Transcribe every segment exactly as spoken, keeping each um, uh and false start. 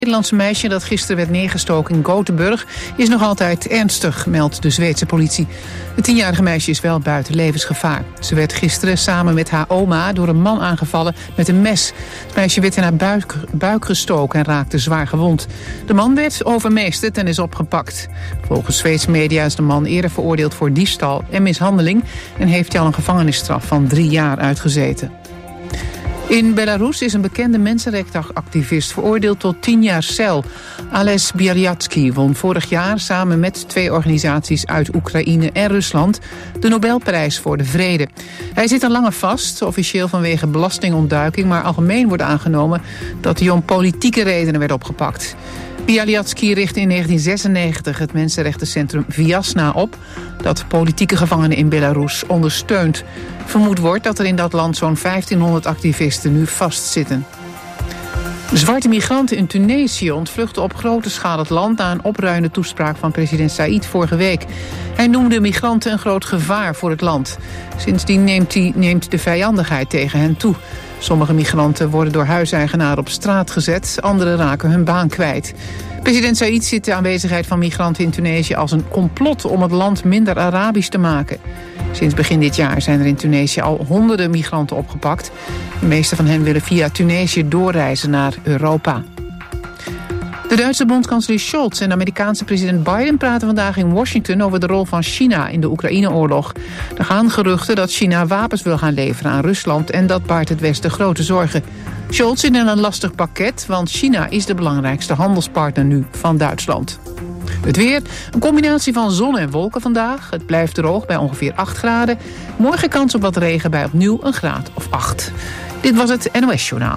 Het Nederlandse meisje dat gisteren werd neergestoken in Gothenburg is nog altijd ernstig, meldt de Zweedse politie. Het tienjarige meisje is wel buiten levensgevaar. Ze werd gisteren samen met haar oma door een man aangevallen met een mes. Het meisje werd in haar buik, buik gestoken en raakte zwaar gewond. De man werd overmeesterd en is opgepakt. Volgens Zweedse media is de man eerder veroordeeld voor diefstal en mishandeling en heeft hij al een gevangenisstraf van drie jaar uitgezeten. In Belarus is een bekende mensenrechtenactivist veroordeeld tot tien jaar cel. Ales Bialyatsky won vorig jaar samen met twee organisaties uit Oekraïne en Rusland de Nobelprijs voor de Vrede. Hij zit al langer vast, officieel vanwege belastingontduiking, maar algemeen wordt aangenomen dat hij om politieke redenen werd opgepakt. Bialyatsky richtte in negentien zesennegentig het mensenrechtencentrum Viasna op, dat politieke gevangenen in Belarus ondersteunt. Vermoed wordt dat er in dat land zo'n vijftienhonderd activisten nu vastzitten. De zwarte migranten in Tunesië ontvluchten op grote schaal het land na een opruiende toespraak van president Saïd vorige week. Hij noemde migranten een groot gevaar voor het land. Sindsdien neemt, hij, neemt de vijandigheid tegen hen toe. Sommige migranten worden door huiseigenaren op straat gezet, anderen raken hun baan kwijt. President Saïd ziet de aanwezigheid van migranten in Tunesië als een complot om het land minder Arabisch te maken. Sinds begin dit jaar zijn er in Tunesië al honderden migranten opgepakt. De meeste van hen willen via Tunesië doorreizen naar Europa. De Duitse bondskanselier Scholz en de Amerikaanse president Biden praten vandaag in Washington over de rol van China in de Oekraïne-oorlog. Er gaan geruchten dat China wapens wil gaan leveren aan Rusland en dat baart het Westen grote zorgen. Scholz zit in een lastig pakket, want China is de belangrijkste handelspartner nu van Duitsland. Het weer, een combinatie van zon en wolken vandaag. Het blijft droog bij ongeveer acht graden. Morgen kans op wat regen bij opnieuw een graad of acht. Dit was het N O S-journaal.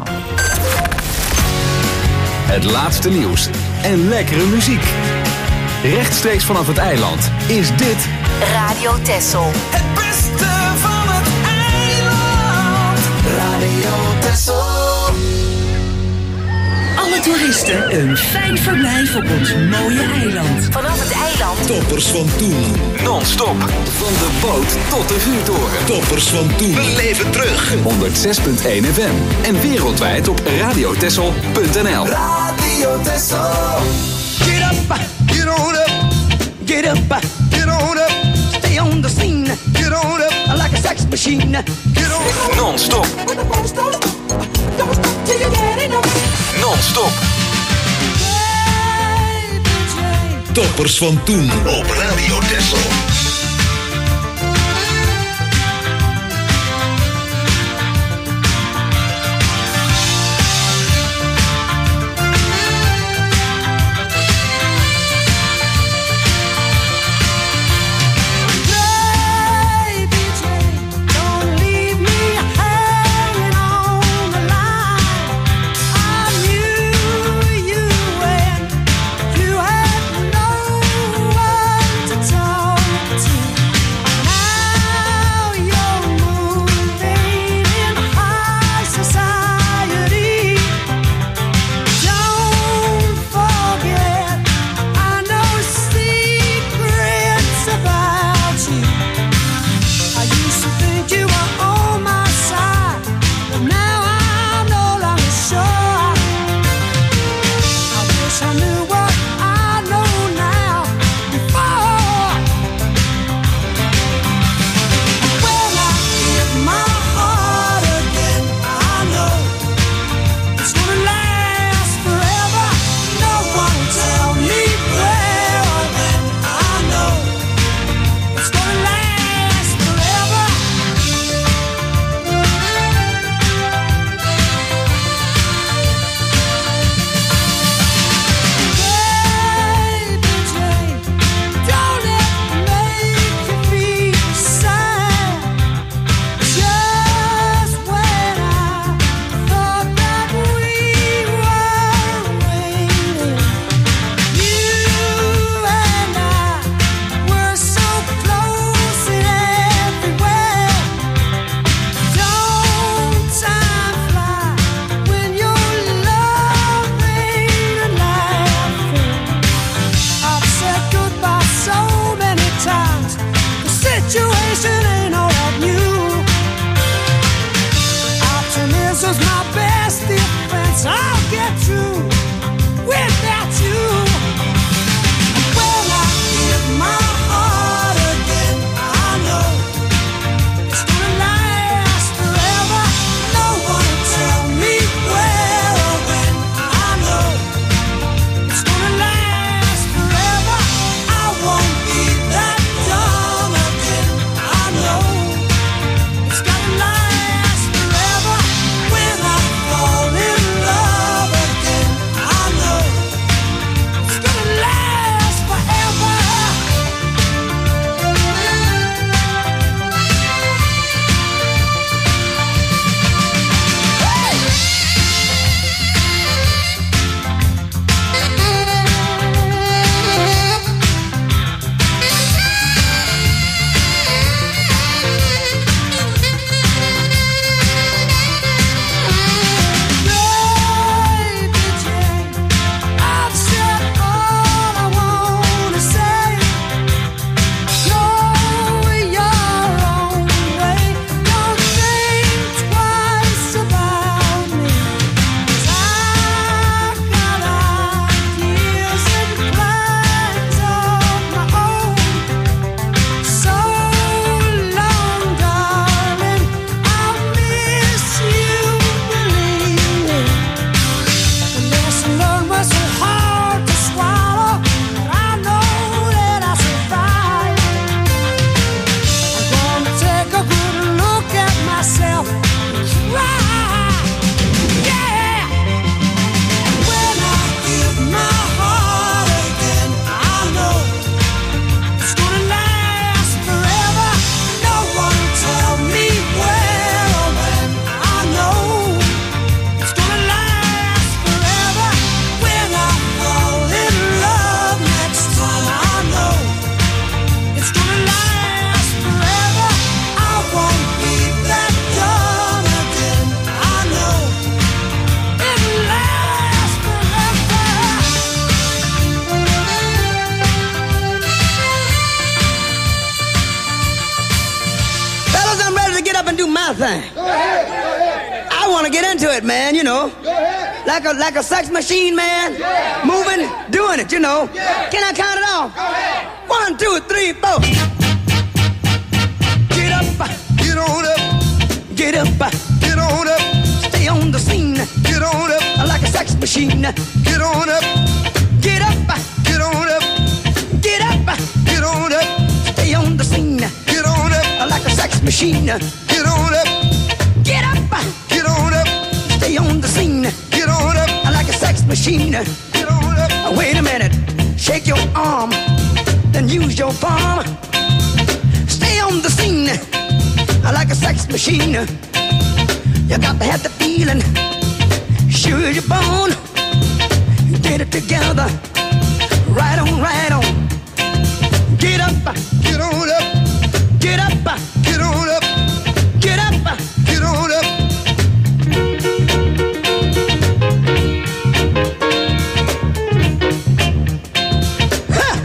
Het laatste nieuws en lekkere muziek. Rechtstreeks vanaf het eiland is dit Radio Texel. Het beste van het eiland. Radio Texel. Alle toeristen een fijn verblijf op ons mooie eiland. Vanaf het eiland. Toppers van toen. non-stop. Van de boot tot de vuurtoren. Toppers van toen. We leven terug. honderd zes komma één F M. En wereldwijd op radiotessel punt n l. Radio Texel. Get up, get on up. Get up, get on up. Stay on the scene. Get on up like a sex machine. Get on up. Non-stop. Don't stop, don't stop till you get enough. Non-stop. Toppers van toen op Radio Texel. thing. Go ahead. Go ahead. I want to get into it, man, you know. Go ahead. Like a like a sex machine, man. Yeah. Moving, doing it, you know. Yeah. Can I count it off? Go ahead. One, two, three, four. Get up, Get on up. get up, Get on up. stay on the scene. Get on up. Like a sex machine. Get on up. Get up, Get on up. get up, Get on up. stay on the scene. Get on up. Like a sex machine. Get on up. Get up, Get on up. stay on the scene. Get on up. Like a sex machine. Get on up. Wait a minute, shake your arm, then use your palm. Stay on the scene like a sex machine. You got to have the feeling, sure you're born. Get it together, right on, right on. Get up, Get on up. get up, Get on up. get up. Get on up. Huh.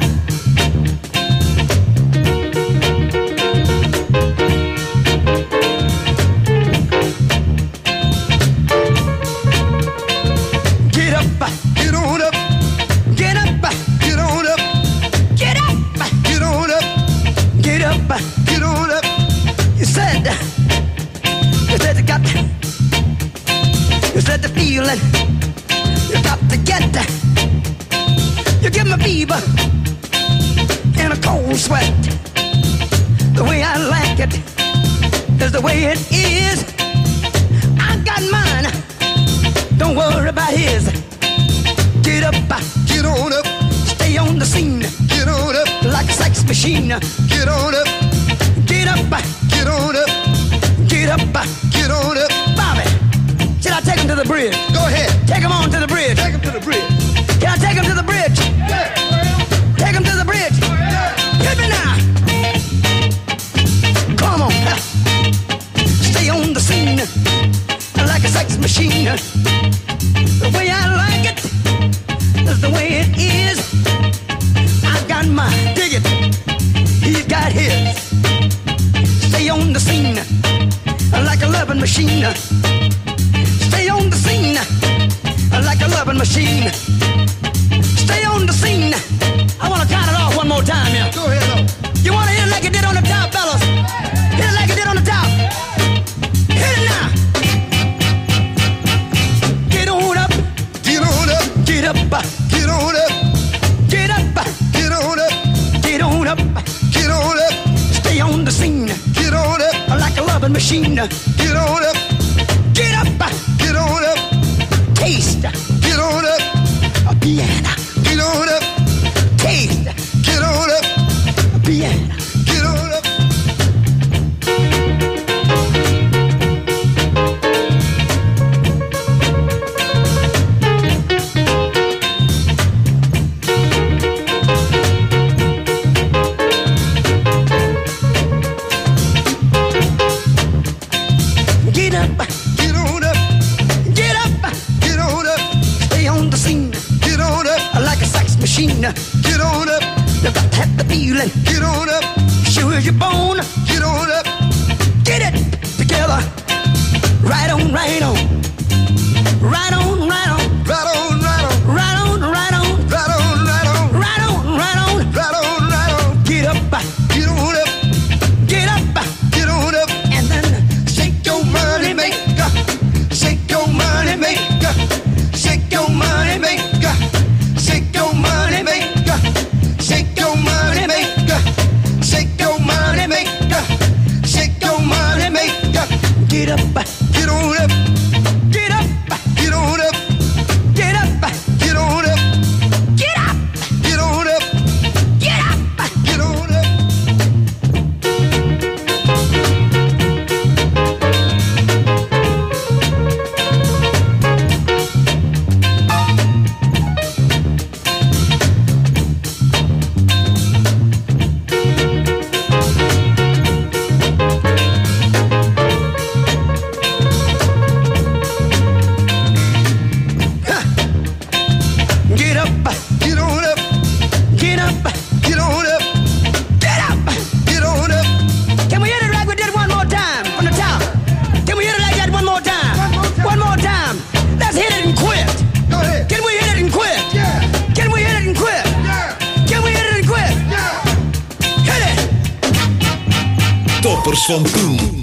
Get up, Get on up. get up, Get on up. get up, Get on up. get up. Get on up. You said, you said you got, you said the feeling, you got to get, you give me fever and a cold sweat. The way I like it is the way it is. I got mine, don't worry about his. Get up, Get on up. stay on the scene Get on up. like a sex machine. Get on up. Get up, Get on up. get up. Get on up. Bobby, should I take him to the bridge? Go ahead. Take him on to the bridge. Take him to the bridge. Can I take him to the bridge? Yeah. Take him to the bridge. Hit me now. Come on. Stay on the scene like a sex machine. The way I like it is the way it is. I got mine. Dig it. He's got his. Stay on the scene like a loving machine. Stay on the scene like a loving machine. Stay on the scene. I want to count it off one more time here. Go ahead. Up. You want to hit it like it did on the top, fellas? Hit it like it did on the top. Hit it now. Get on up. Get on up. Get up. Get on up. Get up. Get on up. Get on up. Get on up. Stay on the scene Get on up. like a loving machine. Get on up. Get up. Get on up. Taste Get on up. a piano. Get on up. Taste Get on up. a piano. Get on up. Get up. Get on up. Get up. Get on up. Stay on the scene Get on up. like a sex machine. Get on up. You got to have the feeling, Get on up. sure as you're born. Get on up. Get it together. Right on, right on. Right on, right on. Right on, right on. Right on, right on. Right on, right on. Right on, right on. Right on, right on. Get up, Get on up. get up, Get on up. and then shake your money maker. Shake your money maker. Shake your money maker. Shake your money maker. Shake your money maker. Shake your money maker. Shake your money maker. Get up, Get on up. get up, Get on up. get up, Get on up. get up, Get on up. get up. Get on up. Get up, Get on up. get up, Get on up. get up. Get on up. Can we hit it like we did one more time from the top? Toppers van toen.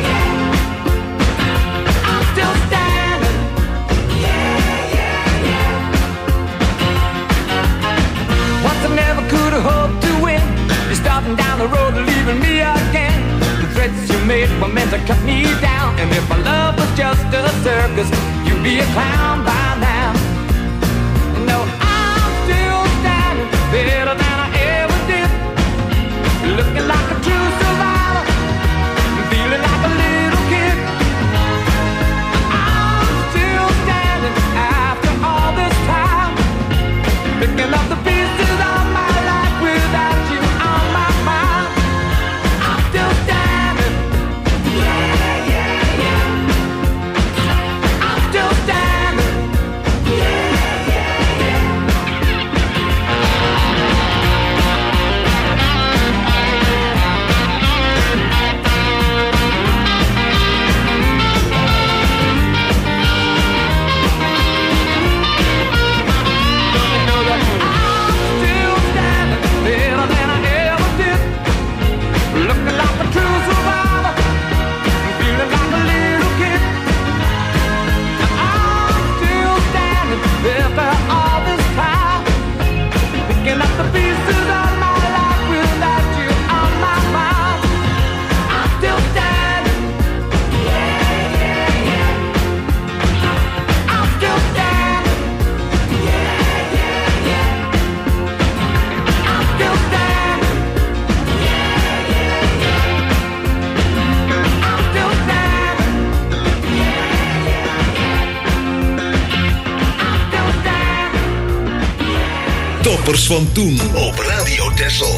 Yeah, yeah, yeah. made were meant to cut me down. And if my love was just a circus, you'd be a clown by now. No, I'm still standing better than I ever did, looking like a true survivor, feeling like a little kid. I'm still standing after all this time, picking up the pieces of my life without you on my mind. I'm still standing, yeah, yeah, yeah. I'm still standing, yeah, yeah, yeah. Toppers van toen op Radio Texel.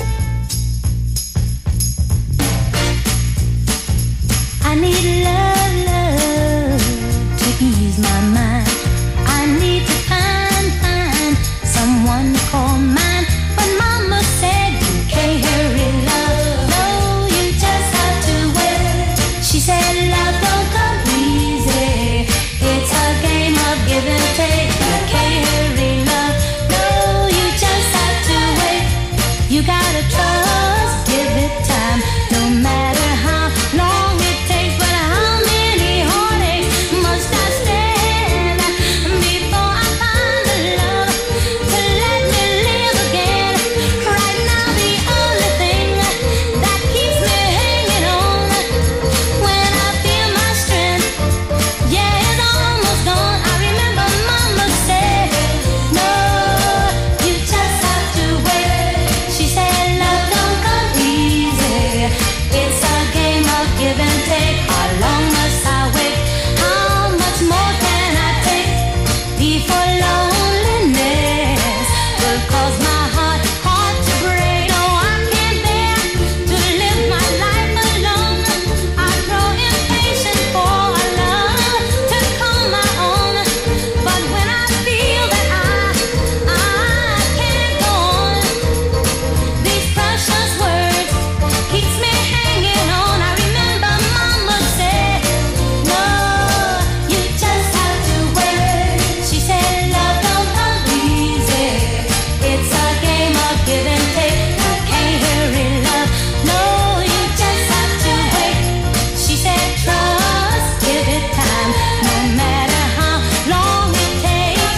I need love, love to ease my mind. I need to find, find someone to call mine. But mama said you can't hurry love. No, you just have to wait. She said love don't come easy. It's a game of give and take. You can't hurry love. No, you just have to wait. You gotta trust, give it time. No matter how long it takes, but how many heartaches must I stand before I find the love to let me live again? Right now the only thing that keeps me hanging on when I feel my strength, yeah, it's almost gone. I remember mama said, no, you just have to wait. She said love don't come easy. It's a game of give and take. How long must I wait? How much more can I take before loneliness will cause my heart, heart to break? No, I can't bear to live my life alone. I grow impatient for a love to call my own. But when I feel that I, I can't go on, these precious words keeps me hanging on. I remember mama said, no, you just have to wait. She said love don't come easy. It's a game of give and take. You can't hurry love. No, you just have to wait. She said trust, give it time. No matter how long it takes.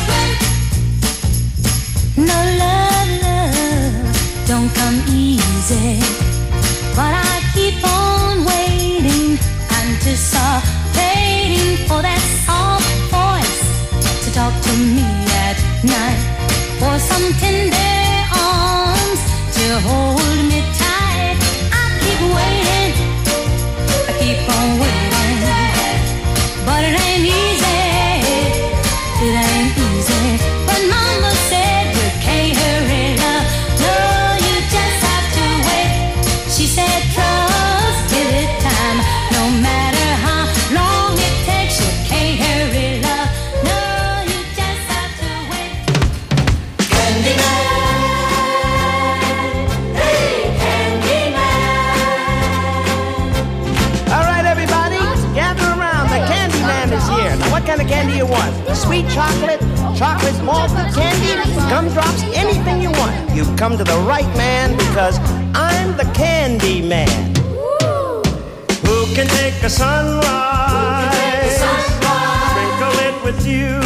No love, love don't come easy. But I keep on waiting, anticipating for that soft voice to talk to me at night, for some tender arms to hold me tight. I keep waiting, I keep on waiting, but it ain't easy, it ain't easy. But mama said you can't hurry love. No, you just have to wait. She said trust, give it time. No matter how long it takes, you can't hurry love. No, you just have to wait. Candyman, hey Candyman. All right, everybody, gather around. The Candyman is here. Now, what kind of candy you want? Sweet chocolate, chocolate malted candy, gumdrops, anything you want. You've come to the right man because I'm the Candyman. Who can take a sunrise, sprinkle it with you,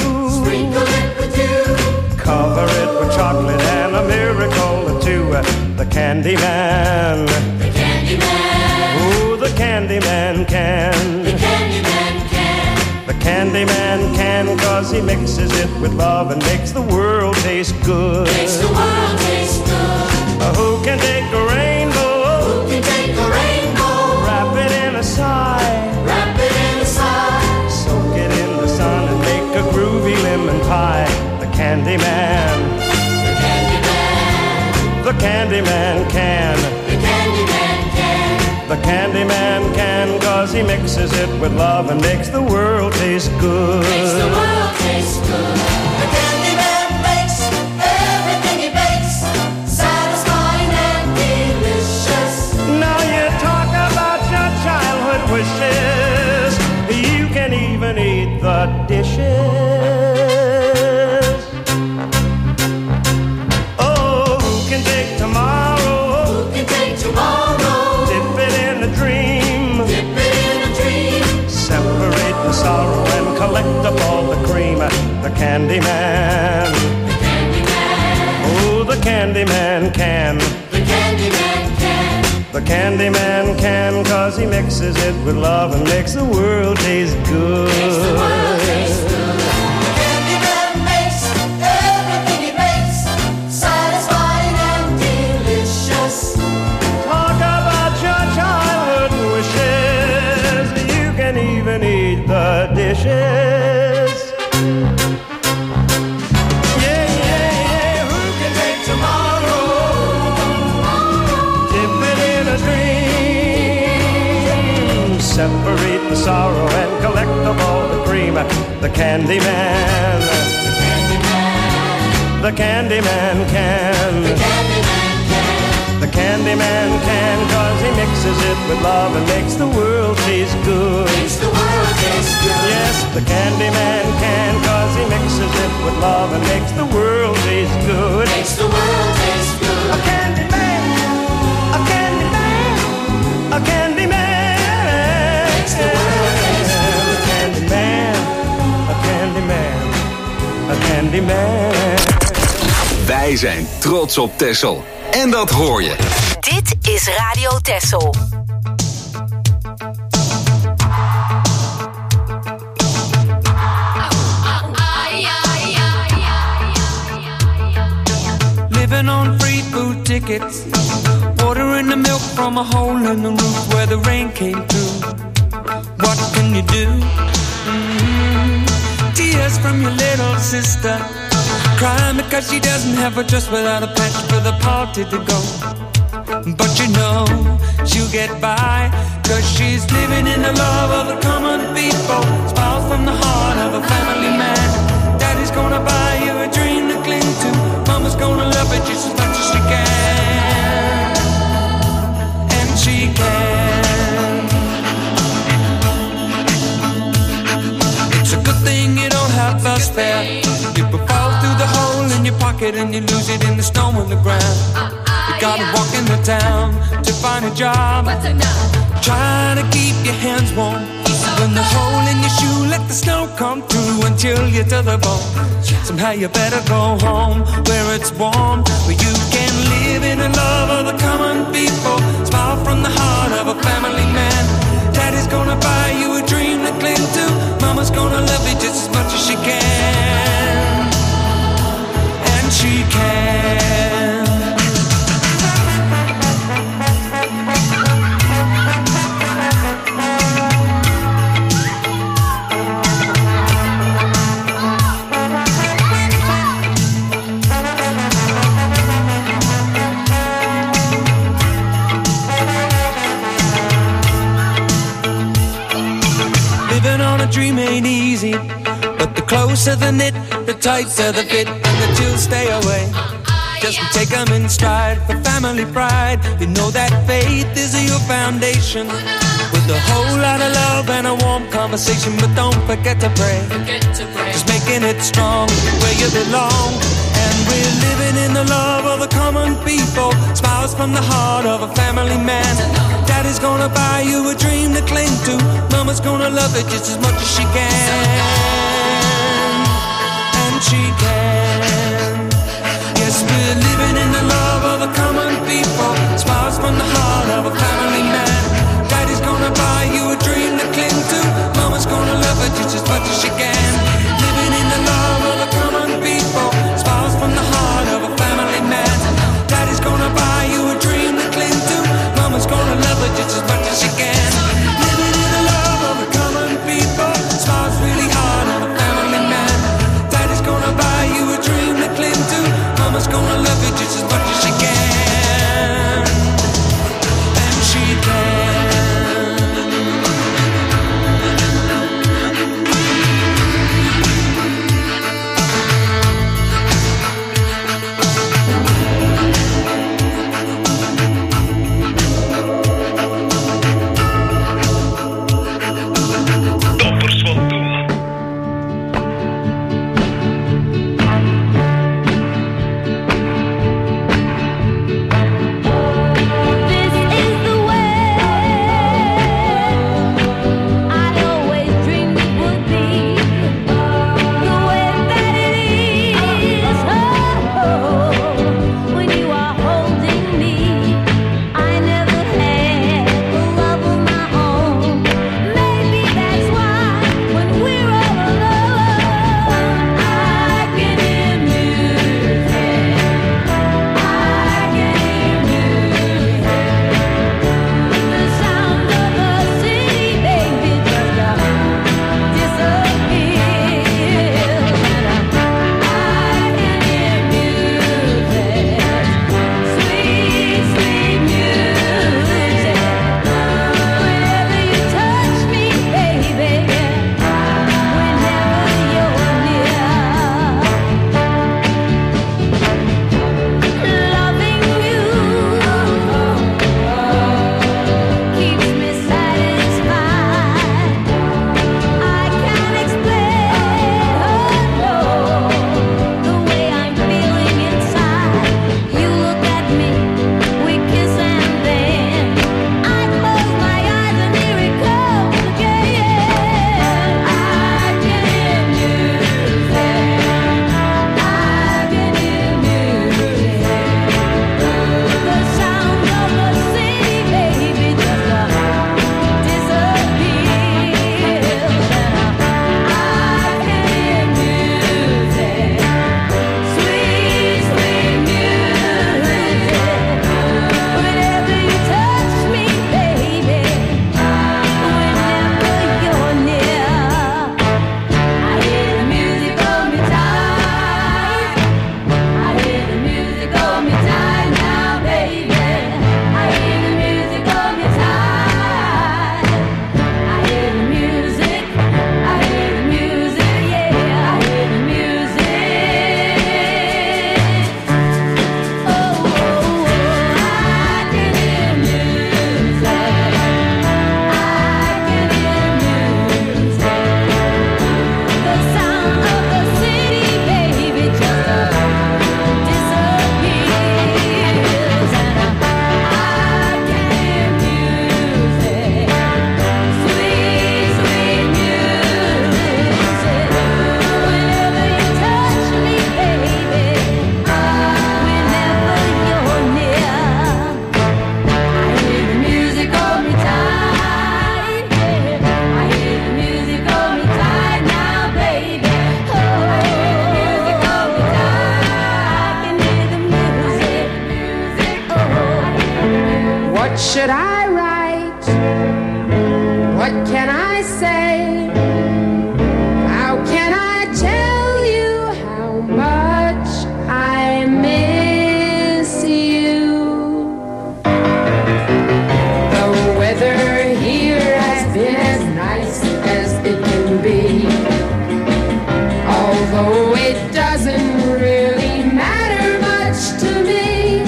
cover it with chocolate and a miracle or two. The Candyman, the Candyman. Ooh, the Candyman can. The Candyman can. The Candyman can, cause he mixes it with love and makes the world taste good. Makes the world taste good. Uh, who can take a rainbow? Who can take a rainbow? Wrap it in a sigh. Wrap it in a sigh. Soak it in the sun and make a groovy lemon pie. The Candyman. The Candyman. The Candyman can. The Candyman can. The Candyman can, cause he mixes it with love and makes the world taste good. Makes the world taste good. The Candyman makes everything he bakes satisfying and delicious. Now you talk about your childhood wishes. You can even eat the dishes. Oh, who can take tomorrow? Who can take tomorrow? Dip it in a dream. Dip it in a dream. Separate the sorrow and collect up all the cream. The Candyman. The Candyman. Oh, the Candyman can. The Candyman can. The Candyman can, cause he mixes it with love and makes the world taste good. Makes the world taste good. The Candyman makes everything he makes satisfying and delicious. Talk about your childhood wishes. You can even eat the dishes. Yeah, yeah, yeah. Who can take tomorrow? Dip it in a dream. Separate the sorrow and collect up all the cream. The Candyman. The Candyman can. The Candyman can. The Candyman can, cause he mixes it with love and makes the world taste good. Makes the world taste good. Yes, the Candyman can, cause he mixes it with love and makes the world taste good. Makes the world taste good. A Candyman, a Candyman, a Candyman. Makes the world taste good. A Candyman, a Candyman, a Candyman. Wij zijn trots op Texel. En dat hoor je. Dit is Radio Texel. Living on free food tickets, water in the milk from a hole in the roof where the rain came through. What can you do? Mm-hmm. Tears from your little sister, crying because she doesn't have a dress without a patch for the party to go. But you know she'll get by, cause she's living in the love of the common people. Smiles from the heart of a family man. Daddy's gonna buy you a dream to cling to. Mama's gonna love it just as much as she can. And she can. It's a good thing you don't have a spare. People fall through the hole in your pocket and you lose it in the snow on the ground. You gotta walk into town to find a job. Trying to keep your hands warm. When the hole in your shoe, let the snow come through and chill you to the bone. Somehow you better go home where it's warm, where you can live in the love of the common people. Smile from the heart of a family man. Daddy's gonna buy you a dream to cling to. Mama's gonna love you just as much as she can. And she can. Dream ain't easy, but the closer the knit, the tighter the fit, and the chills stay away. Just take them in stride for family pride. You know that faith is your foundation, with a whole lot of love and a warm conversation. But don't forget to pray, just making it strong where you belong. And we're living in the love of the common people. Smiles from the heart of a family man. Daddy's gonna buy you a dream to cling to. Mama's gonna love it just as much as she can. And she can. Yes, we're living in the love of the common people. Smiles from the heart of a family man. Daddy's gonna should I write? What can I say? How can I tell you how much I miss you? The weather here has been as nice as it can be, although it doesn't really matter much to me.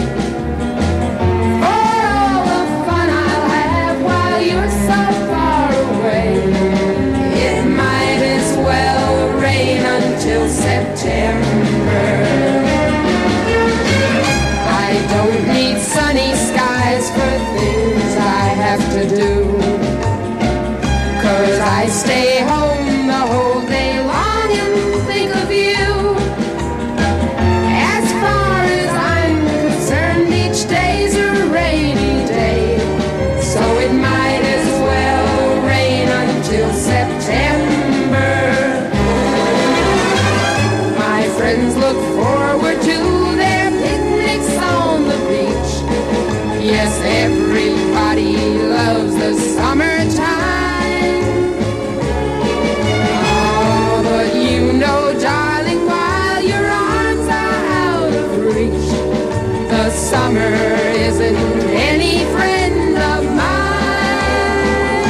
Till September. I don't need sunny skies for things I have to do, 'cause I stay home the whole day long and think of you. As far as I'm concerned, each day's a rainy day, so it might as well rain until September. Friends look forward to their picnics on the beach. Yes, everybody loves the summertime. Oh, but you know, darling, while your arms are out of reach, the summer isn't any friend of mine.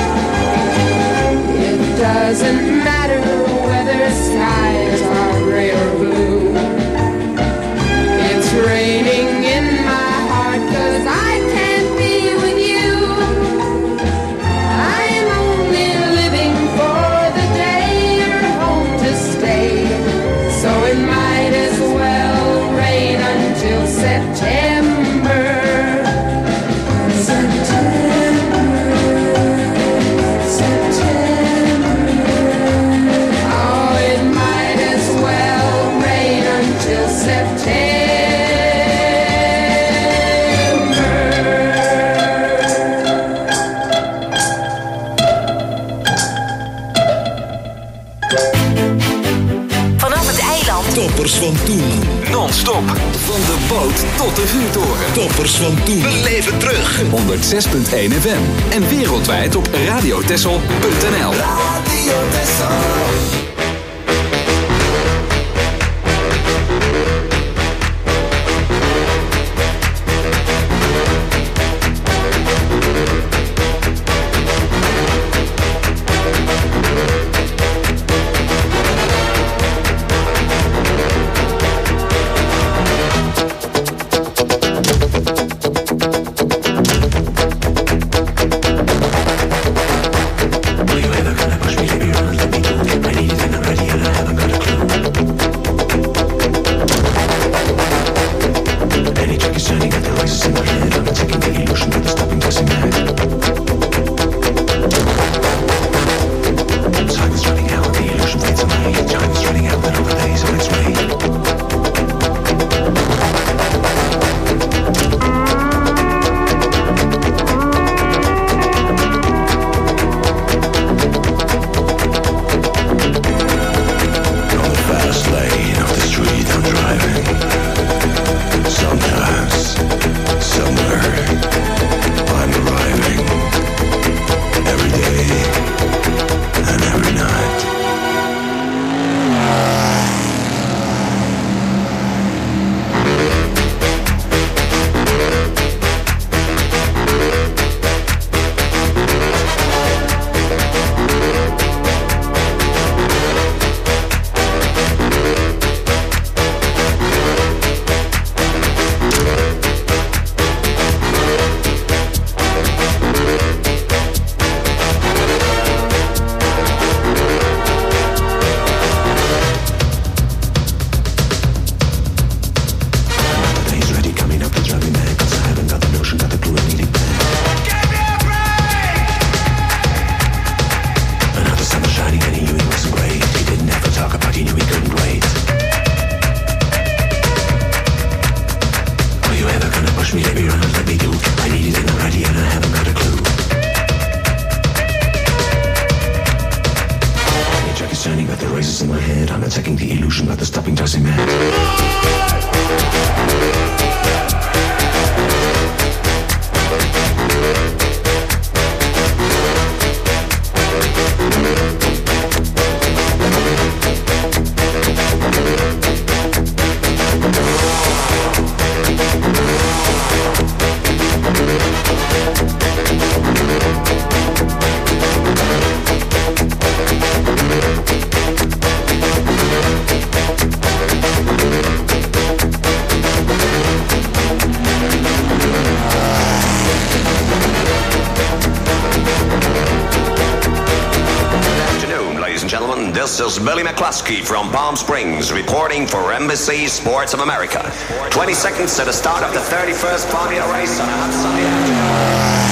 It doesn't matter whether skies are gray or blue. It's raining in my heart 'cause I can't be with you. I'm only living for the day you're home to stay, so it might as well rain until September. September, September. Oh, it might as well rain until September. Vanaf het eiland. Toppers van toen. Non-stop. Van de boot tot de vuurtoren. Toppers van toen. We leven terug. honderdzes komma één F M. En wereldwijd op radiotessel punt n l. Radio Tessel. gentlemen, this is Billy McCluskey from Palm Springs reporting for N B C Sports of America. twenty seconds to the start of the thirty-first Formula race on a hot Sunday afternoon.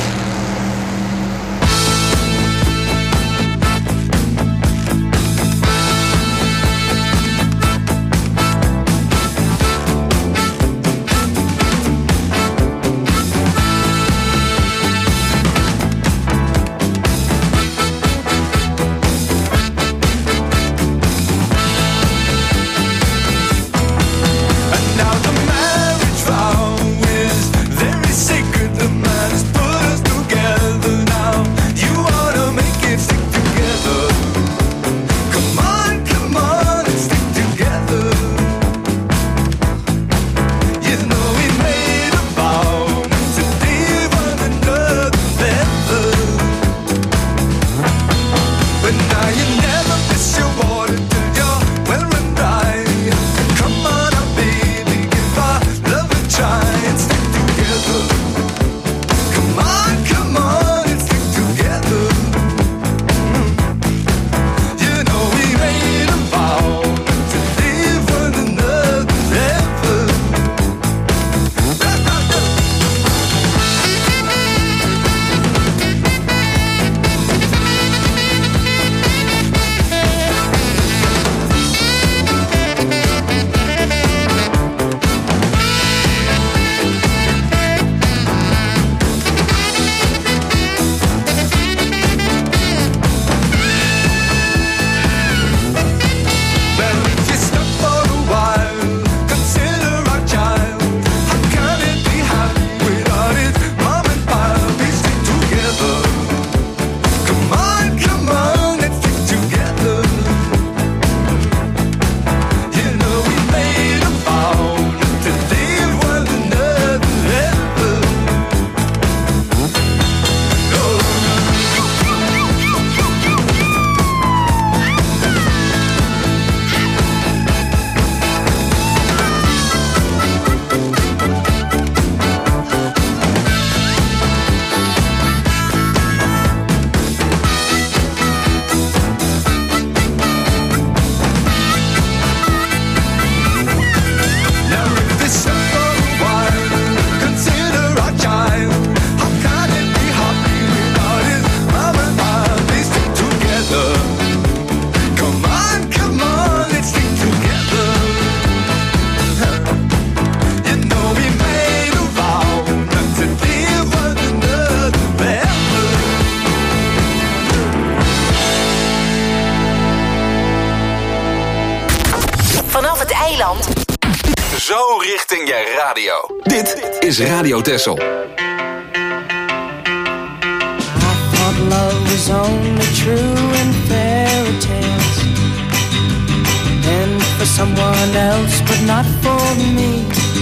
Zo richting je radio. Dit is Radio Texel. I thought love was only true in fairy tales, and for someone else, but not for me.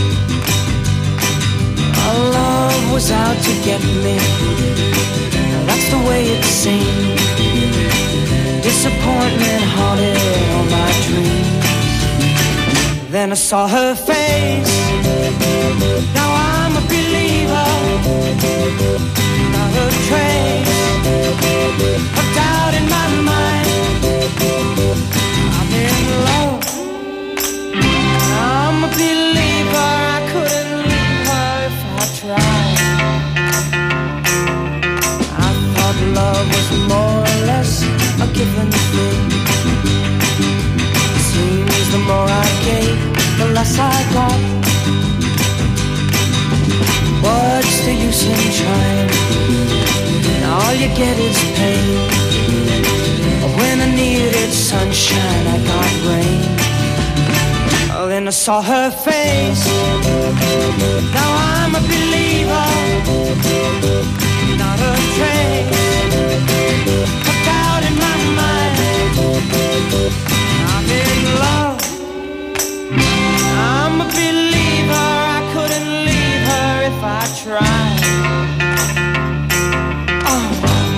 Our love was out to get me. That's the way it seemed. Disappointment haunted all my dreams. Then I saw her face. Now I'm a believer. Not a trace of doubt in my mind. I'm in love. I'm a believer. I couldn't leave her if I tried. I thought love was more or less a given thing. Seems the more I gave, the less I got. What's the use in trying? All you get is pain. When I needed sunshine, I got rain. Oh, then I saw her face. Now I'm a believer. Not a trace of doubt in my mind. I'm in love. I'm a believer. I couldn't leave her if I tried. Oh.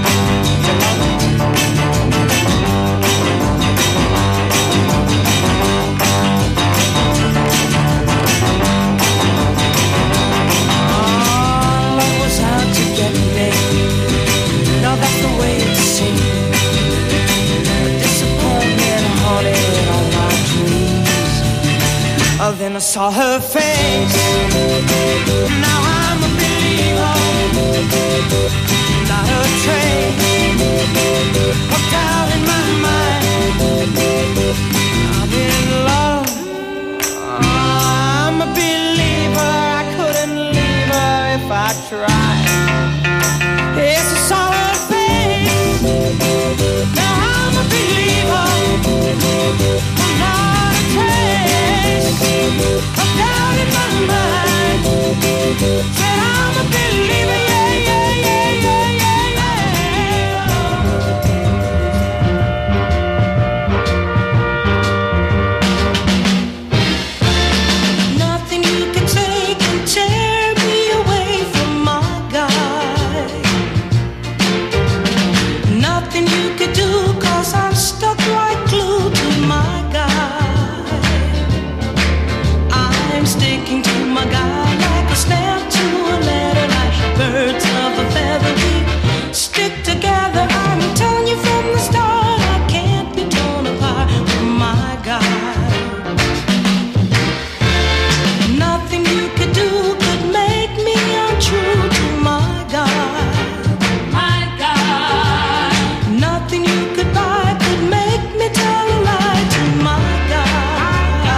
Love was out to get me. Now that's the way it seemed. Disappointment Oh, then I saw her face. Now I'm a believer. Not a trace of doubt in my mind. I'm in love. I'm a believer. I couldn't leave her if I tried. Yes, I saw her face. Now I'm a believer. I'm not a trace of doubt in my mind. Said I'm a believer. Yeah, yeah, yeah, yeah, yeah, yeah. Nothing you can say can tear me away from my guy. Nothing you could do, 'cause I'm stuck like glue to my guy. I'm sticking to my guy like a stamp to a letter, like birds of a feather. We stick together. I'm telling you from the start, I can't be torn apart from my guy. Nothing you could do could make me untrue to my guy. My guy. Nothing you could buy could make me tell a lie to my guy.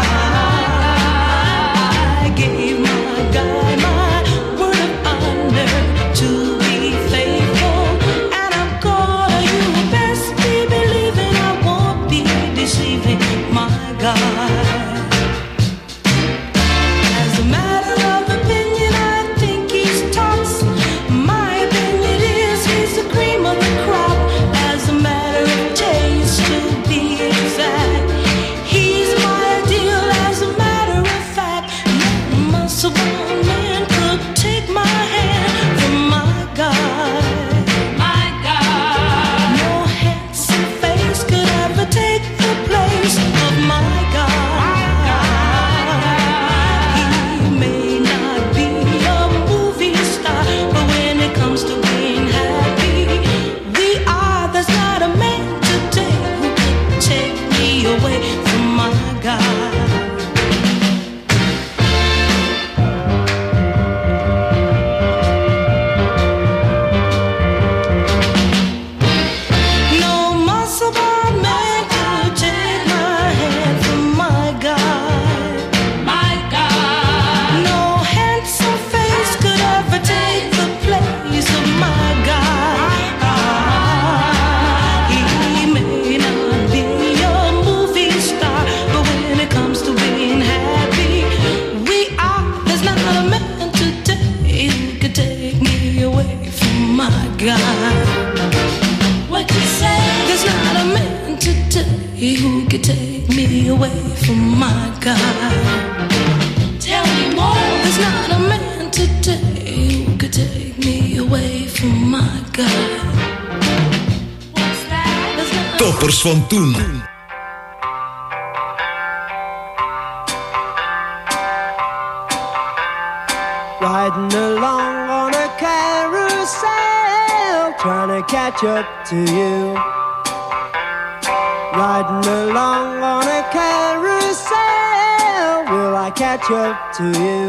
I gave my guy my word of honor to be faithful, and I'm gonna, you best be believing I won't be deceiving my guy. As a matter of opinion, I think he's tops. My opinion is he's the cream of the crop. As a matter of taste, to be exact, he's my ideal. As a matter of fact, no muscle-bound man could take my hand from my guy. My guy. No handsome face could ever take the place of my guy. He may not be a movie star, but when it comes to being happy, we are. There's not a man today who could take me away from my guy. No muscle-bound man could take my hand from my guy. My guy. No handsome face could ever take the place of my guy. He may not be a movie star, but when it comes to being happy, we are. There's not a man today who could take me away from my guy. What you say? There's not a man today who could take me away from my guy. Tell me more. There's not a man today who could take me away from my guy. What's that? There's not a Toppers van toen. Riding along on a carousel, trying to catch up to you. Riding along on a carousel, will I catch up to you?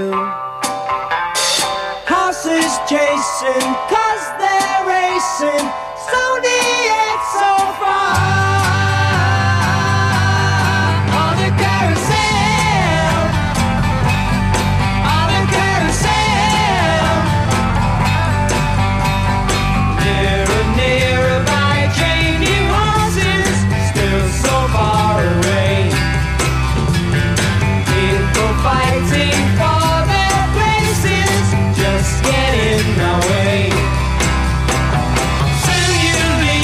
Horses chasing, 'cause they're racing, so near, so far. On the carousel, on the carousel. Nearer, nearer by a train, you horses, still so far away. People fighting for their places, just get in my way. Soon you leave.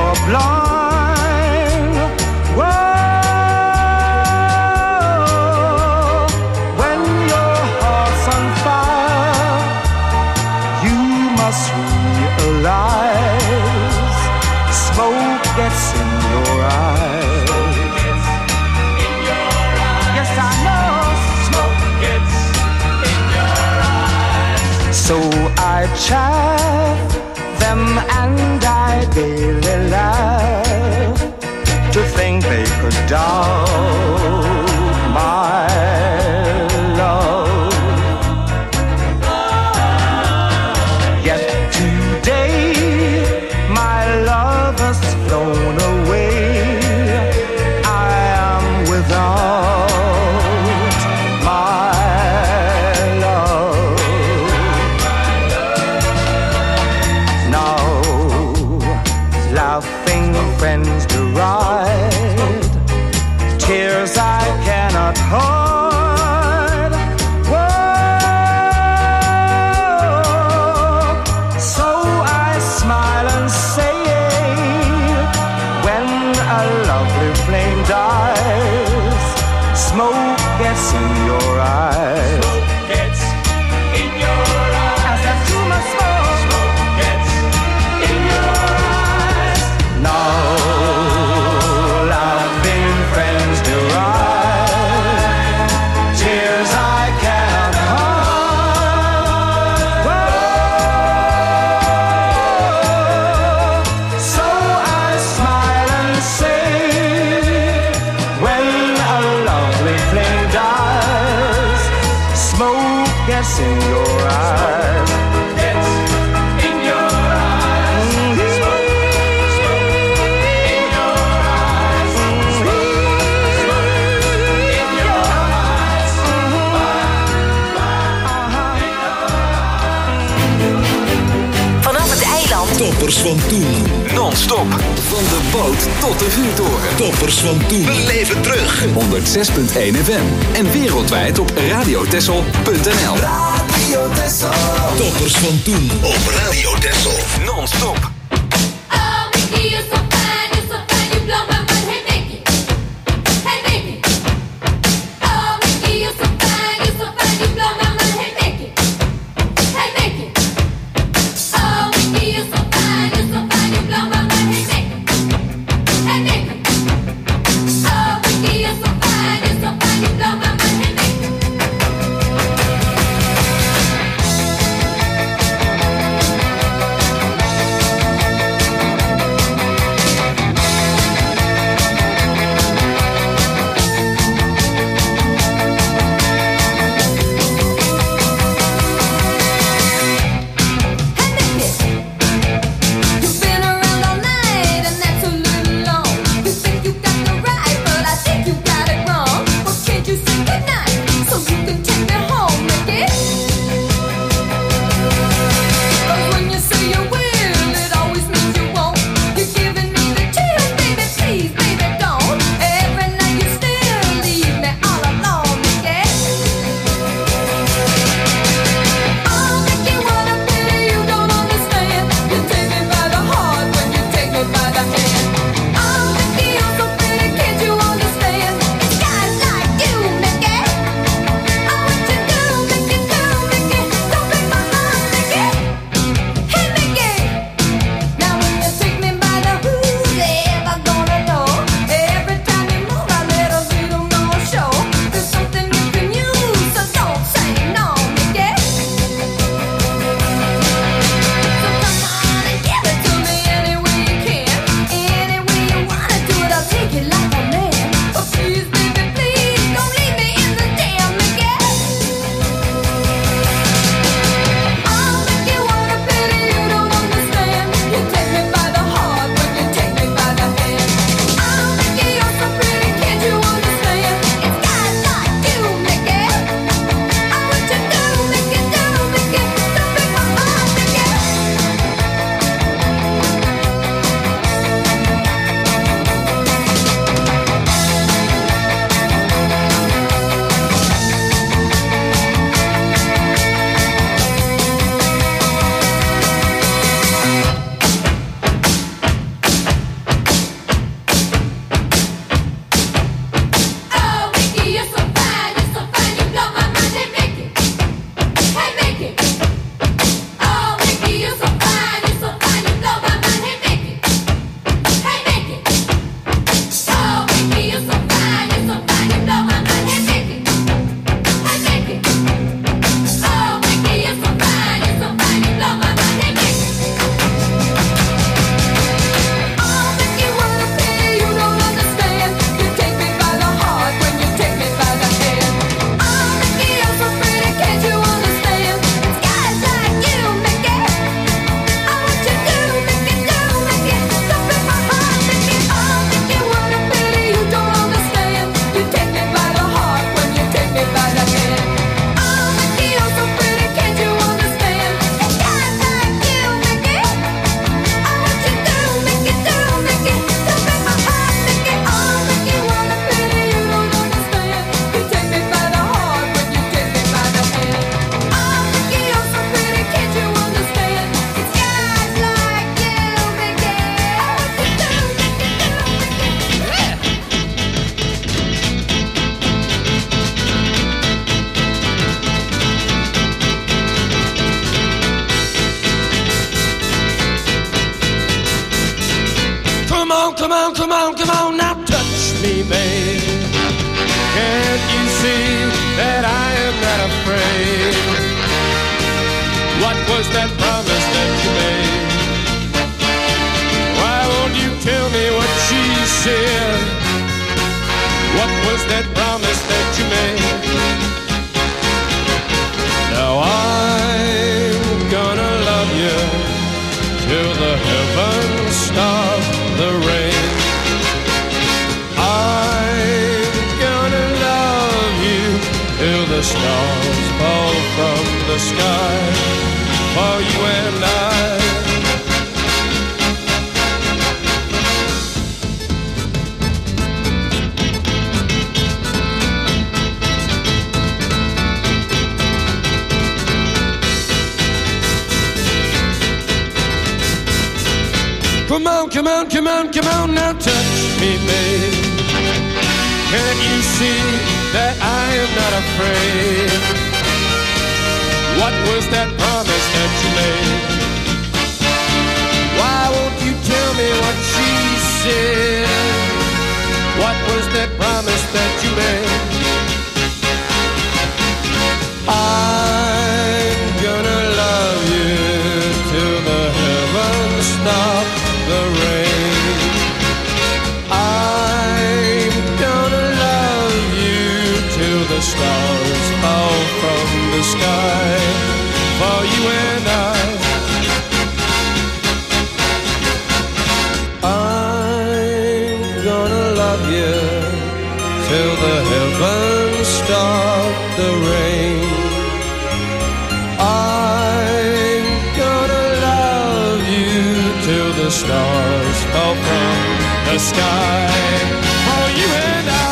you're blind. Whoa, when your heart's on fire, you must realize smoke gets in your eyes. Yes, I know smoke gets in your eyes. So I chaff them and I daily laugh to think they could doubt my love. Yet today my love has flown away. I am without my love. Now laughing friends deride, tears I cannot hide. Whoa, so I smile and say, when a lovely flame dies, smoke gets in your eyes. Smoke gets in your eyes. As there's too much smoke, smoke gets in your eyes. Now laughing friends deride, tears I cannot hide. Whoa, so I smile and say, when a lovely flame dies, smoke gets in your eyes. Gets in your eyes. Smoke, smoke in your eyes. Smoke, smoke in your eyes. Vanaf het eiland. Toppers van toen. Non-stop. Van de boot tot de vuurtoren. Toppers van toen. Beleef het terug. honderd zes komma één F M. En wereldwijd op radiotessel punt n l. Radio Texel. Toppers van toen op Radio Texel. Non-stop. Oh, on, come on, come on, come on, now touch me, babe. Can't you see that I am not afraid? What was that promise that you made? Why won't you tell me what she said? What was that promise that you made? Now I'm gonna love you till the heavens stop the rain. I'm gonna love you till the stars fall from the sky for you and I. Come on, come on, come on, come on, now touch me, babe. Can't you see that I am not afraid? What was that promise that you made? Why won't you tell me what she said? What was that promise that you made? I'm gonna love you till the heavens stop the rain. I'm gonna love you till the stars fall from the sky for you and I. I'm gonna love you till the heavens stop the rain. I'm gonna love you till the stars fall from the sky for you and I.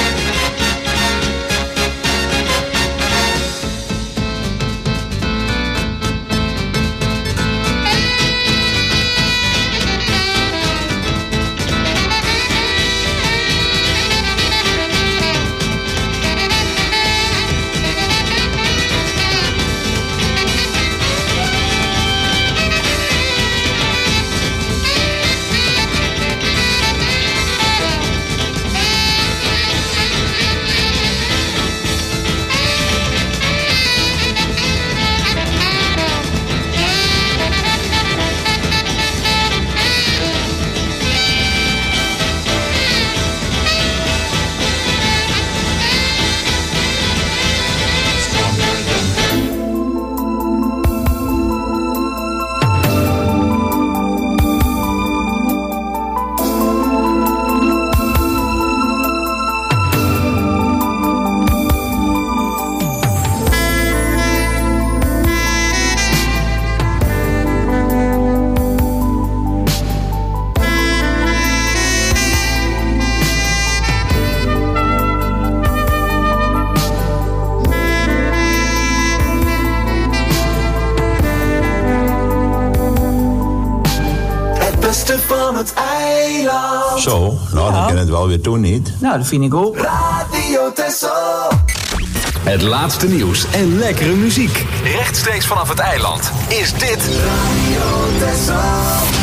Van het eiland. Zo, nou dan kan het wel weer doen, niet? Nou, dat vind ik ook. Radio Texel. Het laatste nieuws en lekkere muziek. Rechtstreeks vanaf het eiland is dit Radio Texel.